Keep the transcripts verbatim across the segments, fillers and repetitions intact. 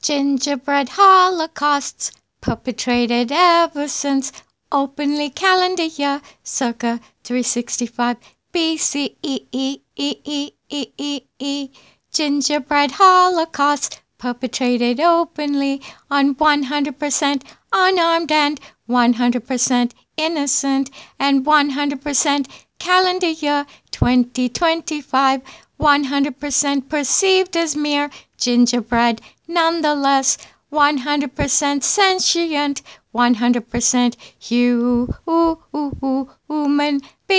Gingerbread holocausts perpetrated ever since openly calendar year circa three sixty-five B C E E E E E E E. Gingerbread holocausts perpetrated openly on one hundred percent unarmed and one hundred percent innocent and one hundred percent calendar year twenty twenty-five, one hundred percent perceived as mere gingerbread, nonetheless one hundred percent sentient, one hundred percent human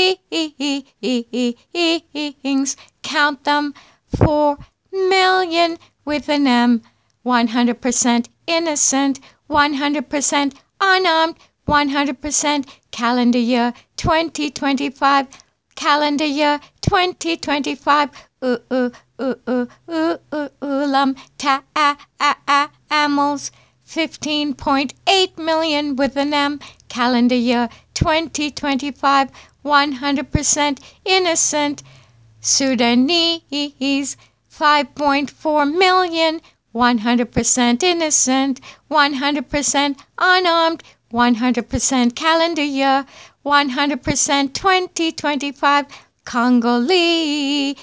beings. Count them, four million with an M. one hundred percent innocent, one hundred percent unarmed, one hundred percent calendar year twenty twenty-five, calendar year twenty twenty-five. Uh, uh, uh, uh, uh, uh, Ulam Tamils, fifteen point eight million with an M, calendar year twenty twenty-five, one hundred percent innocent. Sudanese, five point four million, one hundred percent innocent, one hundred percent unarmed, one hundred percent calendar year, one hundred percent twenty twenty-five. Congolese,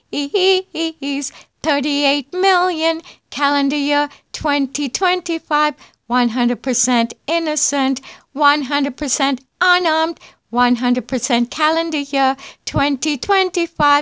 thirty-eight million, calendar year twenty twenty-five, one hundred percent innocent, one hundred percent unarmed, one hundred percent calendar year twenty twenty-five.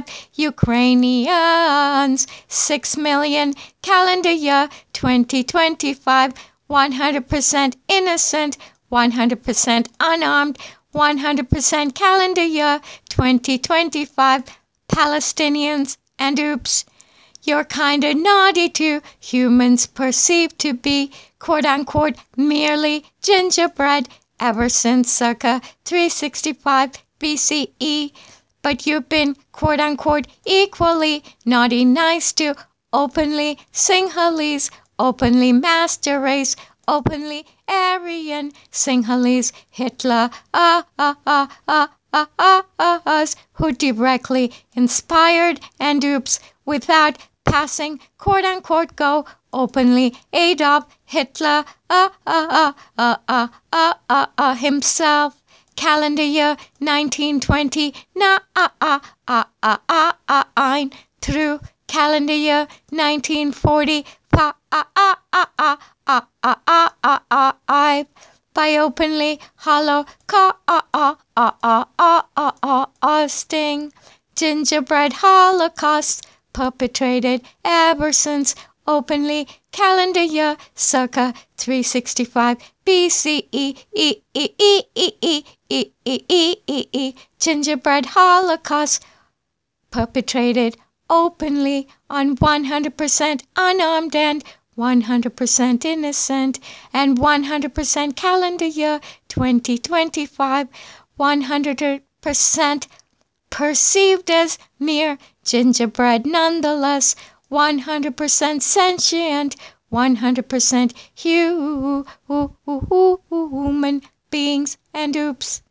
Ukrainians, six million, calendar year twenty twenty-five, one hundred percent innocent, one hundred percent unarmed, one hundred percent calendar year twenty twenty-five. Palestinians, and oops, you're kinda naughty too. Humans perceived to be quote-unquote merely gingerbread ever since circa three sixty-five B C E. But you've been quote-unquote equally naughty nice to openly Sinhalese, openly master race, openly Aryan Sinhalese, Hitler, ah, ah, ah, ah, ah, ah, ah, ah, who directly inspired and oops, without passing quote-unquote go openly Adolf Hitler, ah, ah, ah, ah, ah, ah, ah, ah, himself. Calendar year nineteen twenty, na ah ah ah ah ah ah ein through calendar year nineteen forty, pa ah ah ah ah ah ah ah ah ah I by openly hollow ka ah ah ah ah ah ah ah ah sting. Gingerbread holocausts perpetrated ever since openly calendar year circa three sixty-five B C E E E E E E E E E E E. Gingerbread holocaust perpetrated openly on one hundred percent unarmed and one hundred percent innocent and one hundred percent calendar year twenty twenty-five, one hundred percent perceived as mere gingerbread, nonetheless one hundred percent sentient, one hundred percent human beings, and oops.